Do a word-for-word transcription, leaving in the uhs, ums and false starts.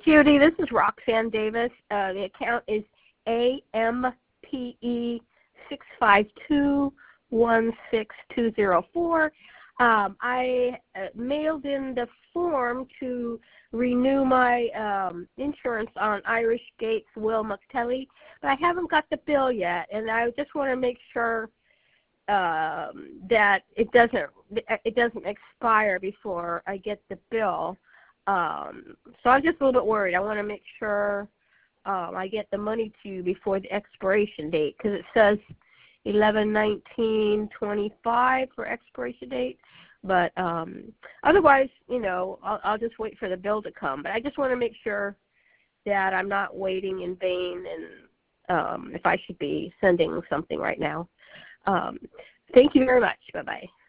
Judy. This is Roxanne Davis. Uh, the account is A M P E six five two one six two zero four. Um, I uh, mailed in the form to renew my um, insurance on Irish Gates Will McTelly, but I haven't got the bill yet, and I just want to make sure um, that it doesn't it doesn't expire before I get the bill. Um, so I'm just a little bit worried. I want to make sure um, I get the money to you before the expiration date, because it says eleven nineteen twenty-five for expiration date. But um, otherwise, you know, I'll, I'll just wait for the bill to come. But I just want to make sure that I'm not waiting in vain, and um, if I should be sending something right now. Um, thank you very much. Bye-bye.